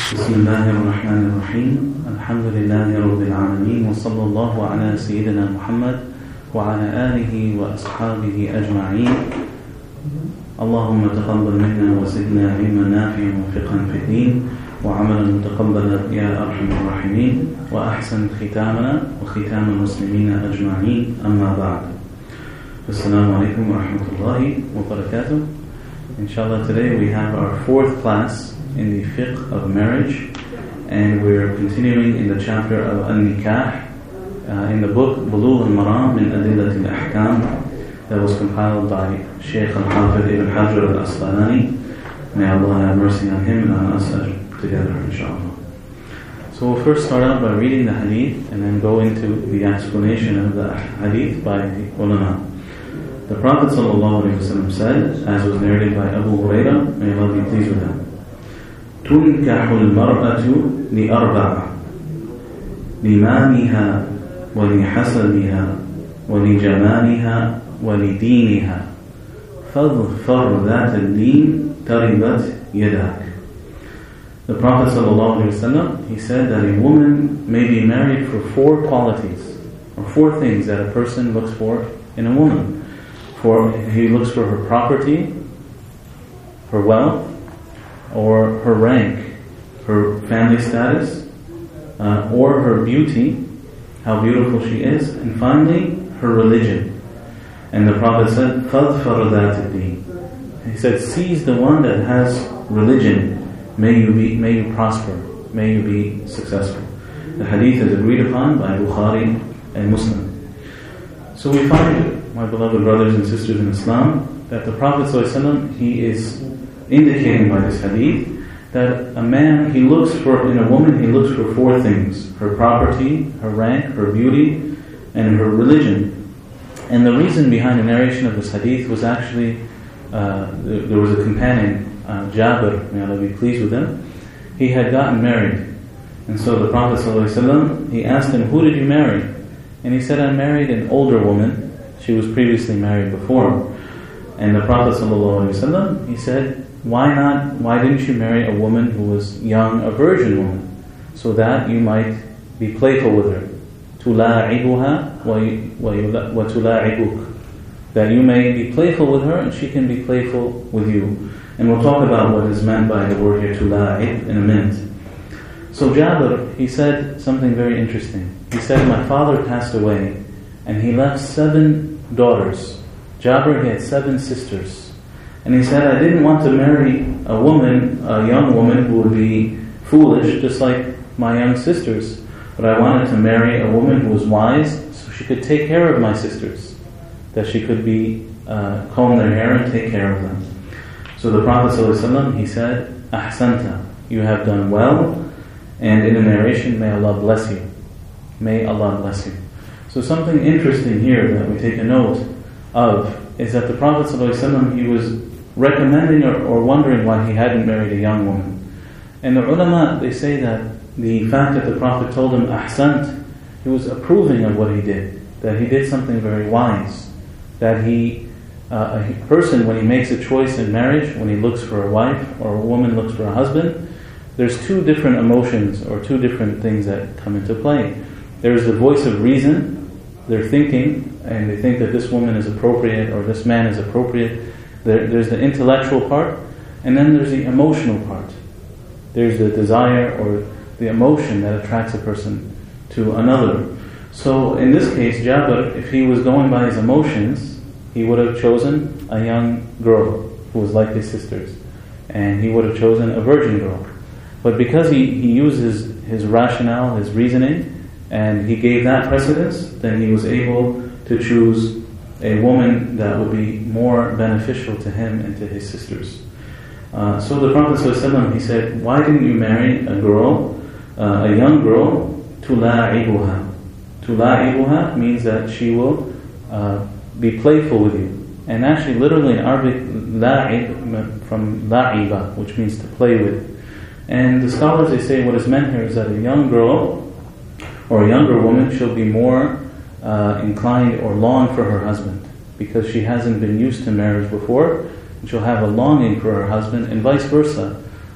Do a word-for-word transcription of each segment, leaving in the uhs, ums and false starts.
بسم الله الرحمن الرحيم الحمد لله رب العالمين وصلى الله على سيدنا محمد وعلى آله وأصحابه أجمعين اللهم تقبل منا وزدنا علما نافعا وفقها في الدين وعملا متقبلا يا أرحم الراحمين وأحسن ختامنا وختام المسلمين أجمعين أما بعد السلام عليكم ورحمة الله وبركاته. Inshallah, today we have our fourth class in the fiqh of marriage, and we're continuing in the chapter of An-Nikah uh, in the book Bulugh al-Maram min Adillat al-Ahkam that was compiled by Shaykh al-Hafidh ibn Hajar al-Asqalani. May Allah have mercy on him and on us together, inshallah. So we'll first start out by reading the hadith and then go into the explanation of the hadith by the ulama. The Prophet ﷺ said, as was narrated by Abu Hurairah, may Allah be pleased with him, تُنْكَحُ الْمَرْأَةُ لِأَرْبَعَ لِمَالِهَا وَلِحَسَبِهَا وَلِجَمَالِهَا وَلِدِينِهَا فَاظْفَرْ ذَاتَ الدِّينِ تَرِبَتْ يَدَاكَ. The Prophet ﷺ, he said that a woman may be married for four qualities, or four things that a person looks for in a woman. For he looks for her property, her wealth, or her rank, her family status, uh, or her beauty, how beautiful she is, and finally, her religion. And the Prophet said, فَاظْفَرْ ذَاتِ الدِّينِ. He said, seize the one that has religion. May you be, may you prosper. May you be successful. The hadith is agreed upon by Bukhari and Muslim. So we find, my beloved brothers and sisters in Islam, that the Prophet ﷺ, he is indicating by this hadith that a man, he looks for, in a woman, he looks for four things: her property, her rank, her beauty, and her religion. And the reason behind the narration of this hadith was actually, uh, there was a companion, uh, Jabir, may Allah be pleased with him. He had gotten married. And so the Prophet ﷺ, he asked him, who did you marry? And he said, I married an older woman. She was previously married before. And the Prophet ﷺ, he said, why not, why didn't you marry a woman who was young, a virgin woman, so that you might be playful with her? تُلَاعِبُهَا وَتُلَاعِبُكَ. That you may be playful with her and she can be playful with you. And we'll talk about what is meant by the word here, تُلَاعِب, in a minute. So Jabir, he said something very interesting. He said, my father passed away and he left seven daughters. Jabir, he had seven sisters. And he said, I didn't want to marry a woman, a young woman who would be foolish, just like my young sisters. But I wanted to marry a woman who was wise, so she could take care of my sisters. That she could be, uh, comb their hair and take care of them. So the Prophet ﷺ, he said, Ahsanta, you have done well. And in the narration, may Allah bless you. May Allah bless you. So something interesting here that we take a note of is that the Prophet ﷺ, he was recommending or, or wondering why he hadn't married a young woman. And the ulama, they say that the fact that the Prophet told him ahsant, he was approving of what he did, that he did something very wise, that he, uh, a person, when he makes a choice in marriage, when he looks for a wife or a woman looks for a husband, there's two different emotions or two different things that come into play. There's the voice of reason. They're thinking, and they think that this woman is appropriate or this man is appropriate. There, there's the intellectual part, and then there's the emotional part. There's the desire or the emotion that attracts a person to another. So in this case, Jabir, if he was going by his emotions, he would have chosen a young girl who was like his sisters, and he would have chosen a virgin girl. But because he, he uses his rationale, his reasoning, and he gave that precedence, then he was able to choose a woman that would be more beneficial to him and to his sisters. Uh, so the Prophet ﷺ, he said, why didn't you marry a girl, uh, a young girl, تُلَاعِبُهَا? تُلَاعِبُهَا means that she will uh, be playful with you. And actually, literally in Arabic, la'ib, from la'iba, which means to play with. And the scholars, they say what is meant here is that a young girl or a younger woman, she'll be more uh, inclined or long for her husband because she hasn't been used to marriage before, and she'll have a longing for her husband, and vice versa.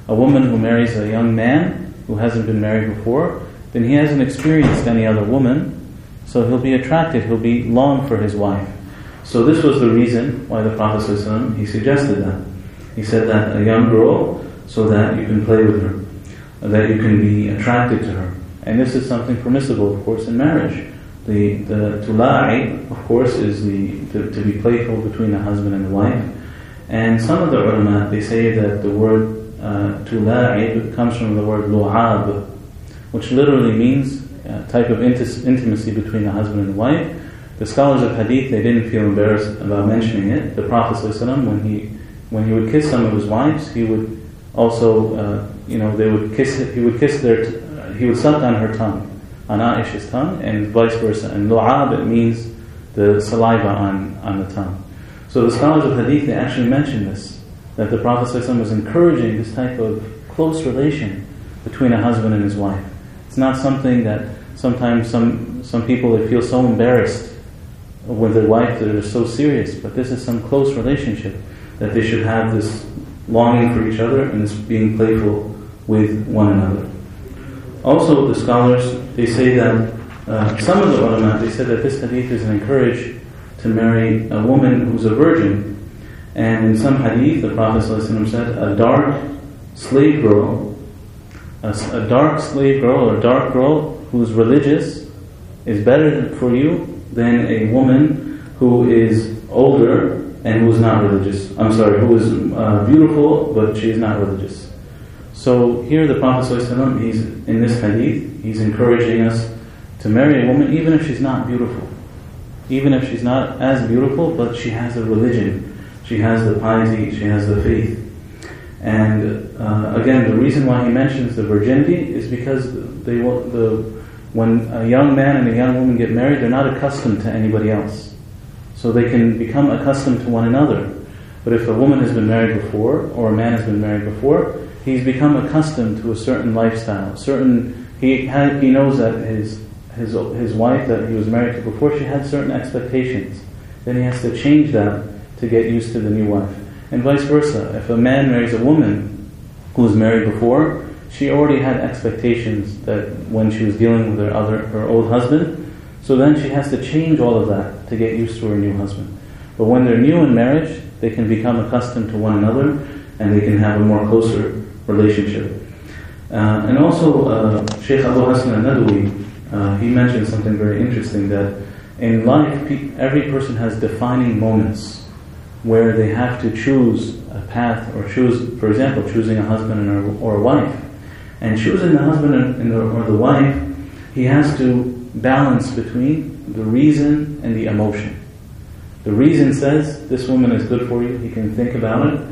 a woman who marries a young man who hasn't been married before, then he hasn't experienced any other woman, so he'll be attracted, he'll be long for his wife. So this was the reason why the Prophet ﷺ, he suggested that. He said that a young girl, so that you can play with her, that you can be attracted to her. And this is something permissible, of course, in marriage. The the tula'i, of course, is the to, to be playful between the husband and the wife. And some of the ulama, they say that the word uh, tula'i comes from the word lu'ab, which literally means a type of inti- intimacy between the husband and the wife. The scholars of hadith, they didn't feel embarrassed about mentioning it. The Prophet ﷺ, when he when he would kiss some of his wives, he would also, uh, you know, they would kiss. He would kiss their. T- he would suck on her tongue, on Aisha's tongue, and vice versa. And lu'ab, it means the saliva on, on the tongue. So the scholars of hadith, they actually mention this, that the Prophet ﷺ was encouraging this type of close relation between a husband and his wife. It's not something that sometimes some some people, they feel so embarrassed with their wife that they're so serious, but this is some close relationship, that they should have this longing for each other and this being playful with one another. Also, the scholars, they say that, uh, some of the ulama, they said that this hadith is an encourage to marry a woman who's a virgin. And in some hadith, the Prophet ﷺ said, a dark slave girl, a, a dark slave girl or a dark girl who's religious is better for you than a woman who is older and who is not religious. I'm sorry, who is uh, beautiful, but she is not religious. So here the Prophet ﷺ, he's in this hadith, he's encouraging us to marry a woman even if she's not beautiful. Even if she's not as beautiful, but she has a religion, she has the piety, she has the faith. And uh, again, the reason why he mentions the virginity is because they will, the when a young man and a young woman get married, they're not accustomed to anybody else. So they can become accustomed to one another. But if a woman has been married before, or a man has been married before, he's become accustomed to a certain lifestyle. Certain he had, he knows that his his his wife that he was married to before, she had certain expectations. Then he has to change that to get used to the new wife. And vice versa. If a man marries a woman who was married before, she already had expectations that when she was dealing with her other her old husband, so then she has to change all of that to get used to her new husband. But when they're new in marriage, they can become accustomed to one another and they can have a more closer relationship. Uh, and also, uh, Shaykh Abu Hassan al-Nadwi, uh, he mentioned something very interesting, that in life, pe- every person has defining moments where they have to choose a path, or choose, for example, choosing a husband or, or a wife. And choosing the husband and the, or the wife, he has to balance between the reason and the emotion. The reason says, this woman is good for you, he can think about it,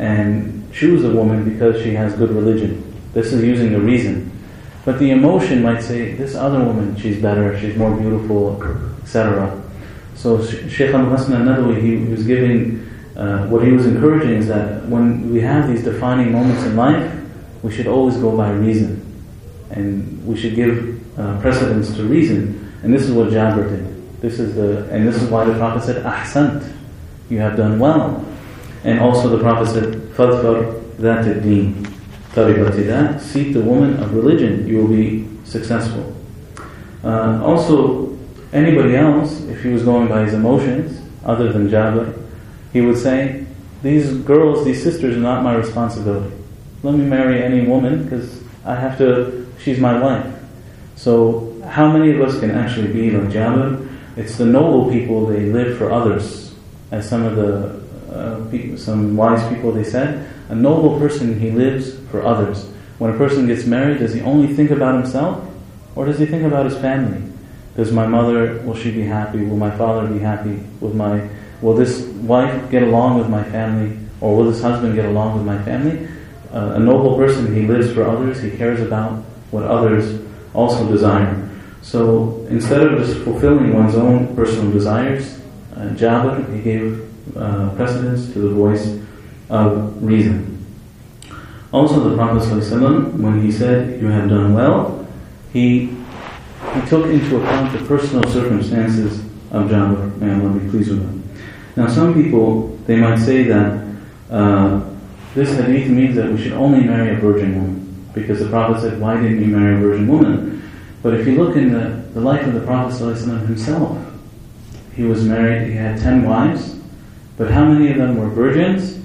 and choose a woman because she has good religion. This is using the reason. But the emotion might say, this other woman, she's better, she's more beautiful, et cetera. So Shaykh Abu Hassan al-Nadwi, he was giving, uh, what he was encouraging is that when we have these defining moments in life, we should always go by reason. And we should give uh, precedence to reason. And this is what Jabir did. This is the, and this is why the Prophet said, Ahsant, you have done well. And also the Prophet said, Fadfar that ad-deen. Tariqatidah, seek the woman of religion, you will be successful. Uh, also, anybody else, if he was going by his emotions, other than Jabir, he would say, these girls, these sisters are not my responsibility. Let me marry any woman because I have to, she's my wife. So how many of us can actually be like Jabir? It's the noble people, they live for others. As some of the uh, people, some wise people, they said, a noble person, he lives for others. When a person gets married, does he only think about himself? Or does he think about his family? Does my mother, will she be happy? Will my father be happy? With my, will this wife get along with my family? Or will this husband get along with my family? Uh, a noble person, he lives for others, he cares about what others also desire. So instead of just fulfilling one's own personal desires, uh, Jabir, he gave uh, precedence to the voice of reason. Also the Prophet ﷺ, when he said, you have done well, he he took into account the personal circumstances of Jabir, may Allah be pleased with him. Now some people, they might say that uh, this hadith means that we should only marry a virgin woman, because the Prophet said, why didn't you marry a virgin woman? But if you look in the, the life of the Prophet ﷺ himself, he was married, he had ten wives, but how many of them were virgins?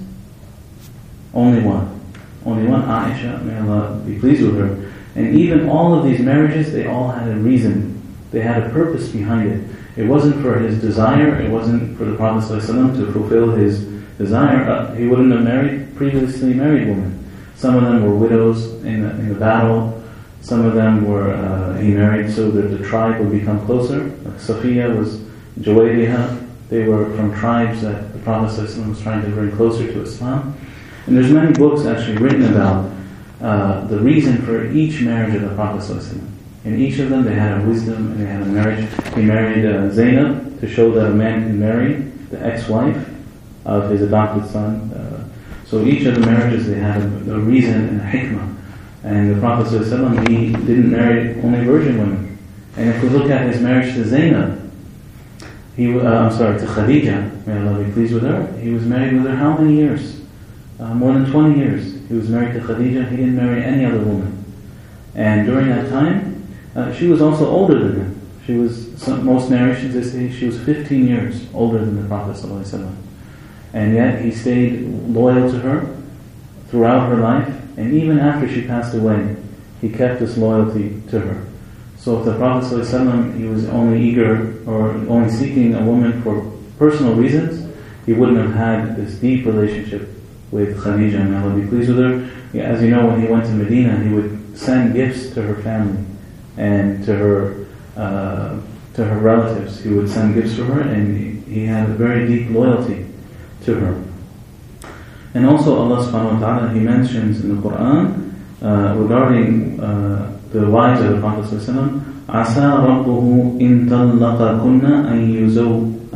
Only one. Only one, Aisha, may Allah be pleased with her. And even all of these marriages, they all had a reason. They had a purpose behind it. It wasn't for his desire, it wasn't for the Prophet ﷺ to fulfill his desire. Uh, he wouldn't have married previously married women. Some of them were widows in the, in the battle. Some of them were, uh, he married so that the tribe would become closer. Like Safiya was Juwayriha. They were from tribes that the Prophet ﷺ was trying to bring closer to Islam. And there's many books actually written about uh, the reason for each marriage of the Prophet ﷺ. In each of them they had a wisdom and they had a marriage. He married uh, Zainab to show that a man can marry the ex-wife of his adopted son. Uh, so each of the marriages they had a, a reason and a hikmah. And the Prophet ﷺ, he didn't marry only virgin women. And if we look at his marriage to Zainab, he, uh, I'm sorry, to Khadija, may Allah be pleased with her, he was married with her how many years? Uh, more than twenty years. He was married to Khadija, he didn't marry any other woman. And during that time, uh, she was also older than him. She was, some, most narrations they say she was fifteen years older than the Prophet ﷺ. And yet he stayed loyal to her throughout her life, and even after she passed away, he kept this loyalty to her. So if the Prophet ﷺ, he was only eager or only seeking a woman for personal reasons, he wouldn't have had this deep relationship with Khadija, and Allah be pleased with her. As you know, when he went to Medina, he would send gifts to her family and to her uh, to her relatives. He would send gifts to her, and he, he had a very deep loyalty to her. And also Allah subhanahu wa ta'ala, He mentions in the Quran uh, regarding uh, the wives of the Prophet ﷺ, عَسَى رَبُّهُ إِن طَلَّقَكُنَّ أَن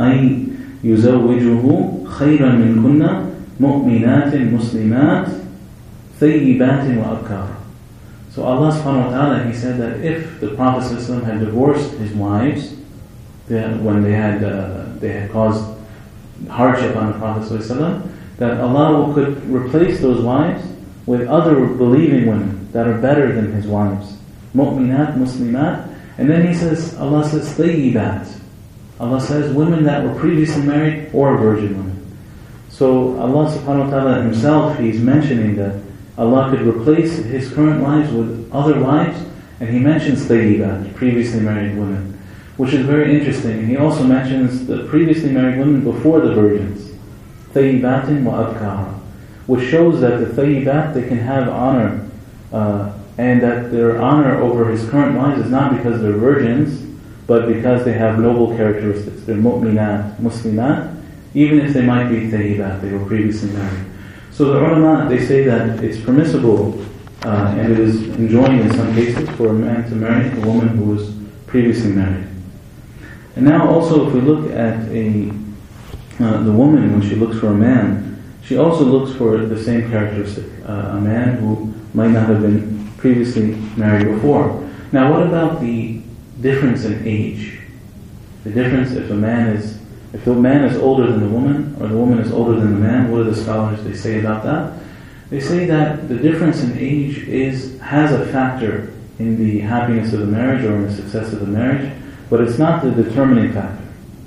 يُزَوِّجُهُ خَيْرًا مِنْكُنَّ مُؤْمِنَاتٍ مُسْلِمَاتٍ ثَيِّبَاتٍ وَأَبْكَارٍ. So Allah subhanahu wa ta'ala, He said that if the Prophet ﷺ had divorced his wives, that when they had uh, they had caused hardship on the Prophet ﷺ, that Allah could replace those wives with other believing women that are better than his wives. Mu'minat, Muslimat. And then He says, Allah says, Thayyibat. Allah says women that were previously married or virgin women. So Allah subhanahu wa ta'ala Himself, He's mentioning that Allah could replace His current wives with other wives, and He mentions Thayyibat, previously married women, which is very interesting. And He also mentions the previously married women before the virgins, Thayyibatin wa abkara, which shows that the Thayyibat, they can have honor, uh, and that their honor over his current wives is not because they're virgins, but because they have noble characteristics. They're mu'minat, muslimat, even if they might be Thayyibat, they were previously married. So the ulama, they say that it's permissible, uh, and it is enjoined in some cases for a man to marry a woman who was previously married. And now also if we look at a uh, the woman, when she looks for a man, she also looks for the same characteristic, uh, a man who might not have been previously married before. Now what about the difference in age? The difference if a man is If the man is older than the woman, or the woman is older than the man, what do the scholars they say about that? They say that the difference in age is has a factor in the happiness of the marriage or in the success of the marriage, but it's not the determining factor.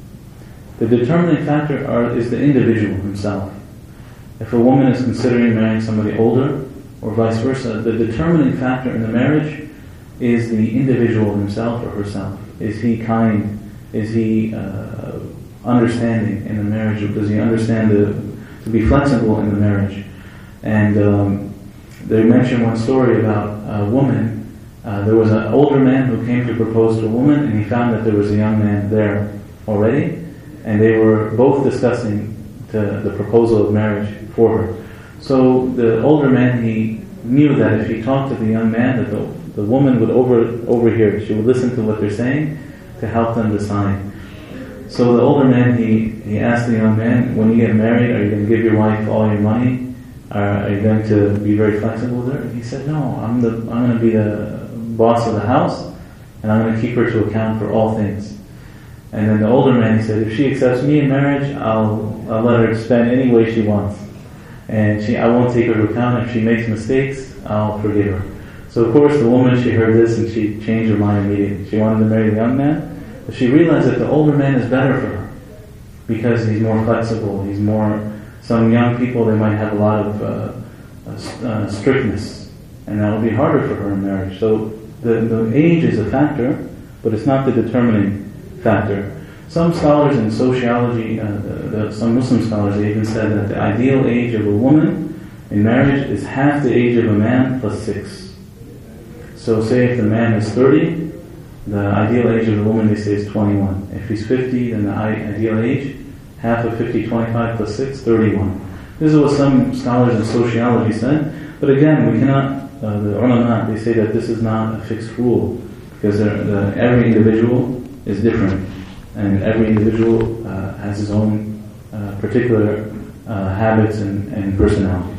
The determining factor are, is the individual himself. If a woman is considering marrying somebody older, or vice versa, the determining factor in the marriage is the individual himself or herself. Is he kind? Is he uh, understanding in the marriage, or does he understand the, to be flexible in the marriage? And um, they mentioned one story about a woman. Uh, there was an older man who came to propose to a woman, and he found that there was a young man there already, and they were both discussing the, the proposal of marriage for her. So the older man, he knew that if he talked to the young man, that the, the woman would over overhear. She would listen to what they're saying to help them decide. So the older man, he, he asked the young man, when you get married, are you going to give your wife all your money? Are, are you going to be very flexible with her? And he said, no, I'm the I'm going to be the boss of the house, and I'm going to keep her to account for all things. And then the older man, he said, if she accepts me in marriage, I'll, I'll let her spend any way she wants. and she, I won't take her to account. If she makes mistakes, I'll forgive her. So of course the woman, she heard this and she changed her mind immediately. She wanted to marry the young man, but she realized that the older man is better for her because he's more flexible. He's more. Some young people, they might have a lot of uh, uh, strictness, and that will be harder for her in marriage. So the, the age is a factor, but it's not the determining factor. Some scholars in sociology, uh, the, the, some Muslim scholars, they even said that the ideal age of a woman in marriage is half the age of a man plus six. So say if the man is thirty, the ideal age of a woman, they say, is twenty-one. If he's fifty, then the ideal age, half of fifty, twenty-five plus six, thirty-one. This is what some scholars in sociology said. But again, we cannot, uh, the ulama, they say that this is not a fixed rule, because the, every individual is different. And every individual uh, has his own uh, particular uh, habits and, and personality.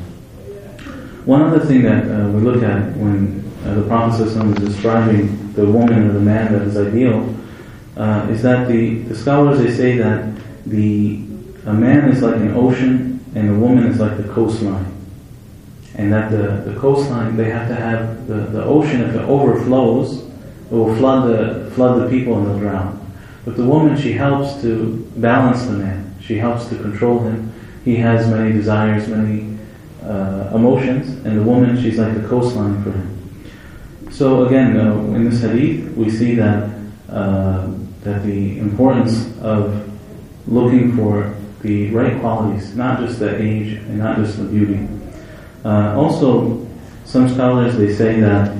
One other thing that uh, we look at when uh, the Prophet ﷺ is describing the woman or the man that is ideal, uh, is that the, the scholars, they say that the a man is like an ocean and a woman is like the coastline. And that the, the coastline, they have to have the, the ocean, if it overflows, it will flood the, flood the people and they'll drown. But the woman, she helps to balance the man. She helps to control him. He has many desires, many uh, emotions, and the woman, she's like the coastline for him. So again, uh, in this hadith, we see that uh, that the importance of looking for the right qualities, not just the age and not just the beauty. Uh, also, some scholars, they say that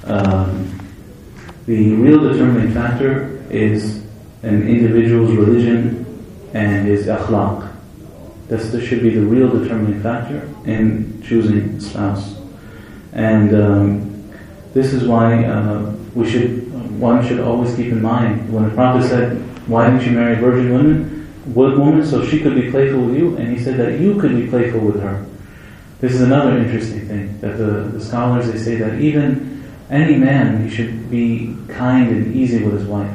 um, the real determining factor is an individual's religion and his akhlaq. This, this should be the real determining factor in choosing a spouse. And um, this is why uh, we should, one should always keep in mind, when the Prophet said, why didn't you marry virgin women, woman, so she could be playful with you, and he said that you could be playful with her. This is another interesting thing, that the, the scholars, they say that even any man, he should be kind and easy with his wife.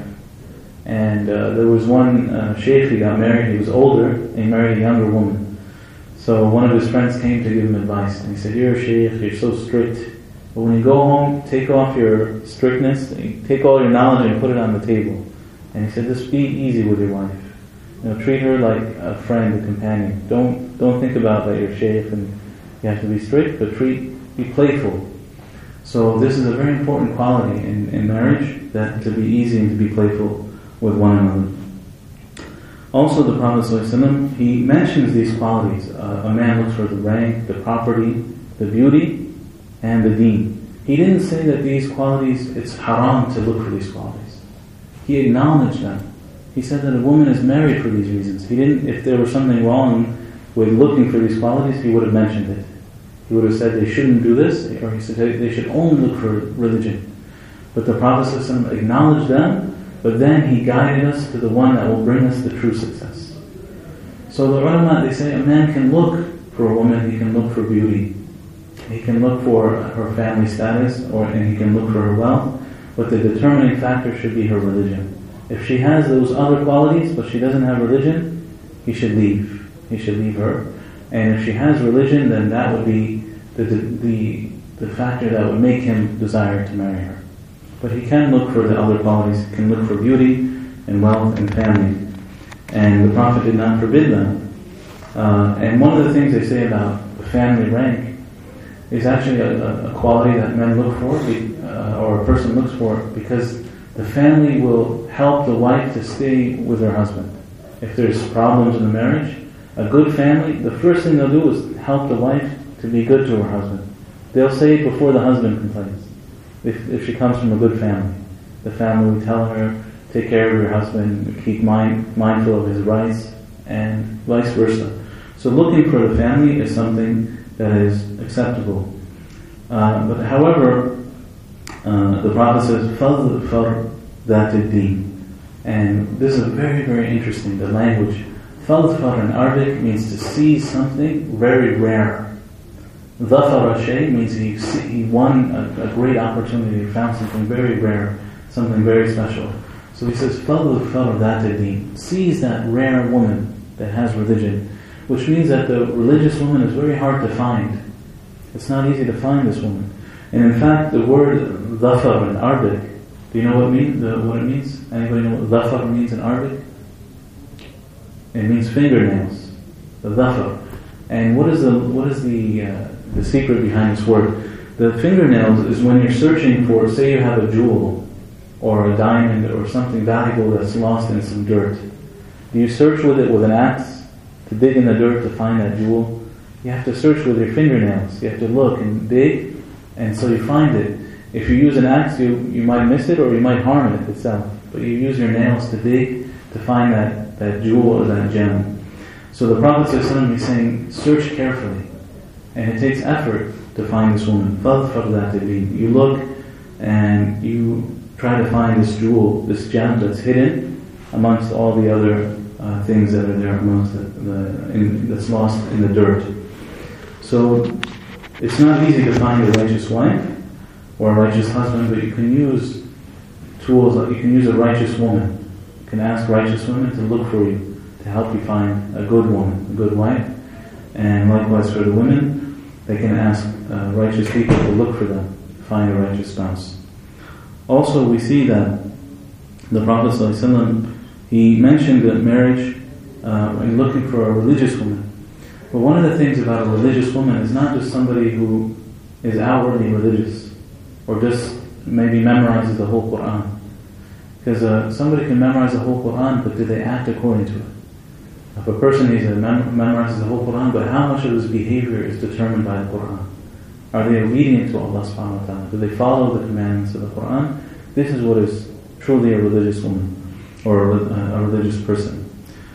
And uh, there was one uh, sheikh, he got married, he was older, and he married a younger woman. So one of his friends came to give him advice, and he said, you're a sheikh, you're so strict, but when you go home, take off your strictness, take all your knowledge and put it on the table. And he said, just be easy with your wife. You know, treat her like a friend, a companion. Don't don't think about that you're sheikh and you have to be strict, but treat, be playful. So this is a very important quality in, in marriage, that to be easy and to be playful with one another. Also, the Prophet ﷺ, he mentions these qualities. Uh, a man looks for the rank, the property, the beauty, and the deen. He didn't say that these qualities, it's haram to look for these qualities. He acknowledged them. He said that a woman is married for these reasons. He didn't, if there was something wrong with looking for these qualities, he would have mentioned it. He would have said they shouldn't do this, or he said they should only look for religion. But the Prophet ﷺ acknowledged them, but then he guided us to the one that will bring us the true success. So the ulama, they say a man can look for a woman, he can look for beauty, he can look for her family status, or and he can look for her wealth, but the determining factor should be her religion. If she has those other qualities, but she doesn't have religion, he should leave. He should leave her. And if she has religion, then that would be the the the factor that would make him desire to marry her. But he can look for the other qualities. He can look for beauty and wealth and family. And the Prophet did not forbid them. Uh, and one of the things they say about the family rank is actually a, a quality that men look for, uh, or a person looks for, because the family will help the wife to stay with her husband. If there's problems in the marriage, a good family, the first thing they'll do is help the wife to be good to her husband. They'll say it before the husband complains. If, if she comes from a good family, the family will tell her, take care of your husband, keep mind, mindful of his rights, and vice versa. So looking for the family is something that is acceptable. Uh, but however, uh, the Prophet says, فَضْفَرْ ذَاتِ الدِّينِ. And this is very, very interesting, the language. فَضْفَرْ in Arabic means to seize something very rare. ظَفَرَ شَيْء means he, he won a, a great opportunity, he found something very rare, something very special. So he says, فَضْفَرْ ذَاتِ الدِّينِ. Seize that rare woman that has religion. which means that the religious woman is very hard to find. It's not easy to find this woman. And in fact, the word dhafar in Arabic, do you know what it means? The, what it means? Anybody know what dhafar means in Arabic? It means fingernails. The dhafar. And what is the what is the uh, the secret behind this word? The fingernails is when you're searching for, say you have a jewel or a diamond or something valuable that's lost in some dirt. Do you search with it with an axe to dig in the dirt to find that jewel? You have to search with your fingernails. You have to look and dig, and so you find it. If you use an axe, you, you might miss it or you might harm it itself. But you use your nails to dig to find that, that jewel or that gem. So the Prophet ﷺ is saying, search carefully. And it takes effort to find this woman. فَاظْفَرْ ذَاتِ الدِّينِ. You look and you try to find this jewel, this gem that's hidden amongst all the other uh, things that are there amongst the, the in, that's lost in the dirt. So it's not easy to find a righteous wife or a righteous husband, but you can use tools, like you can use a righteous woman. You can ask righteous women to look for you, to help you find a good woman, a good wife. And likewise for the women, they can ask uh, righteous people to look for them, to find a righteous spouse. Also we see that the Prophet ﷺ, he mentioned that marriage uh, and looking for a religious woman. But one of the things about a religious woman is not just somebody who is outwardly religious or just maybe memorizes the whole Qur'an. Because uh, somebody can memorize the whole Qur'an, but do they act according to it? If a person is a mem- memorizes the whole Qur'an, but how much of his behavior is determined by the Qur'an? Are they obedient to Allah subhanahu wa ta'ala? Do they follow the commandments of the Qur'an? This is what is truly a religious woman or a, a religious person.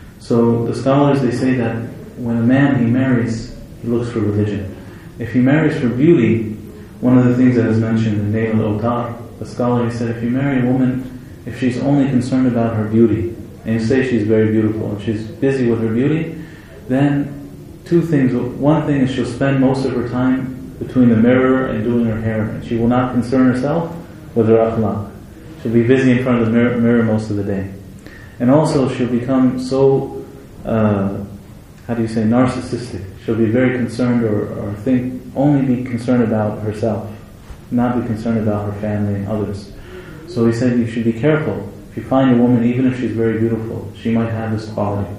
So the scholars, they say that when a man, he marries, he looks for religion. If he marries for beauty, one of the things that is mentioned in Nail al-Awtar, the scholar, he said, if you marry a woman, if she's only concerned about her beauty, and you say she's very beautiful, and she's busy with her beauty, then two things. One thing is she'll spend most of her time between the mirror and doing her hair, and she will not concern herself with her akhlaq. She'll be busy in front of the mirror, mirror most of the day. And also she'll become so, uh, how do you say, narcissistic. She'll be very concerned or, or think, only be concerned about herself, not be concerned about her family and others. So he said you should be careful. If you find a woman, even if she's very beautiful, she might have this quality.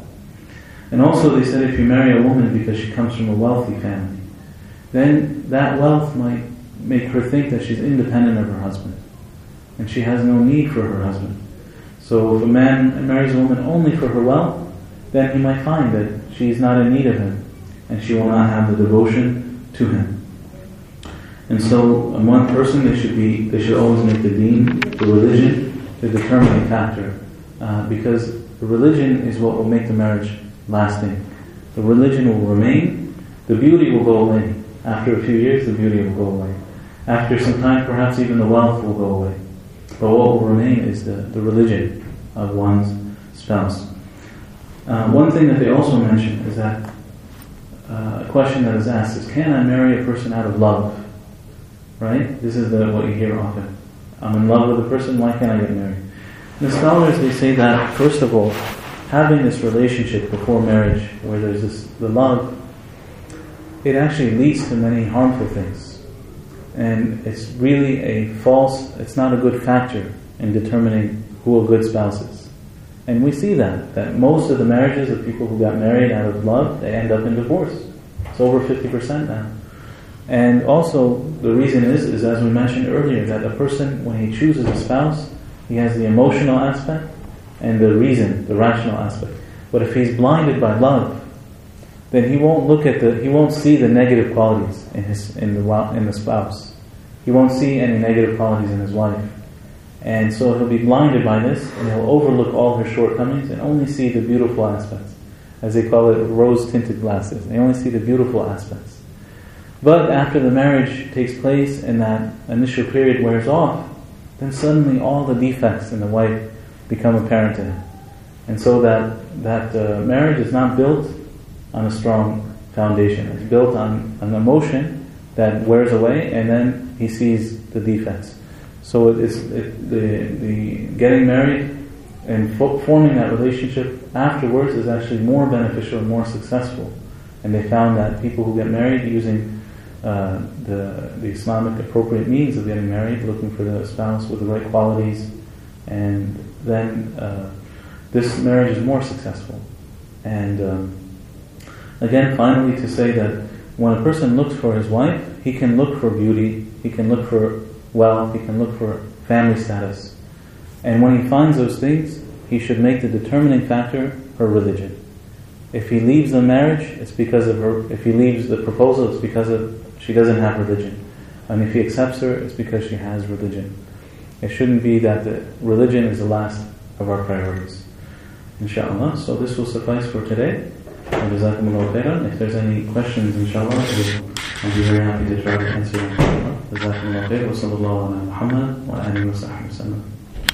And also they said if you marry a woman because she comes from a wealthy family, then that wealth might make her think that she's independent of her husband, and she has no need for her husband. So if a man marries a woman only for her wealth, then he might find that she's not in need of him, and she will not have the devotion to him. And so, in one person, they should be, they should always make the deen, the religion, the determining factor, uh, because the religion is what will make the marriage lasting. The religion will remain, the beauty will go away. After a few years, the beauty will go away. After some time, perhaps even the wealth will go away. But what will remain is the, the religion of one's spouse. Uh, one thing that they also mention is that uh, a question that is asked is, can I marry a person out of love? Right? This is the, what you hear often. I'm in love with a person, why can't I get married? And the scholars, they say that, first of all, having this relationship before marriage, where there's this the love, it actually leads to many harmful things. And it's really a false, it's not a good factor in determining who a good spouse is. And we see that, that most of the marriages of people who got married out of love, they end up in divorce. It's over fifty percent now. And also, the reason is, is as we mentioned earlier, that a person, when he chooses a spouse, he has the emotional aspect and the reason, the rational aspect. But if he's blinded by love, then he won't look at the, he won't see the negative qualities in his, in the, in the spouse. He won't see any negative qualities in his wife. And so he'll be blinded by this, and he'll overlook all her shortcomings and only see the beautiful aspects. As they call it, rose-tinted glasses. They only see the beautiful aspects. But after the marriage takes place and that initial period wears off, then suddenly all the defects in the wife become apparent to him. And so that, that uh, marriage is not built on a strong foundation. It's built on an emotion that wears away, and then he sees the defects. So it's it, the the getting married and fo- forming that relationship afterwards is actually more beneficial and more successful And they found that people who get married using uh, the, the Islamic appropriate means of getting married, looking for the spouse with the right qualities, and then uh, this marriage is more successful. And um, again, finally, to say that when a person looks for his wife, he can look for beauty, he can look for wealth, he can look for family status. And when he finds those things, he should make the determining factor her religion. If he leaves the marriage, it's because of her. If he leaves the proposal, it's because of she doesn't have religion. And if he accepts her, it's because she has religion. It shouldn't be that the religion is the last of our priorities. Inshallah. So this will suffice for today. Jazakumullahu khairan. If there's any questions, inshallah, I'll be very happy to try to answer them. Jazakumullahu khairan. Wa sallallahu ala Muhammad wa alihi wa sahbihi wa sallam.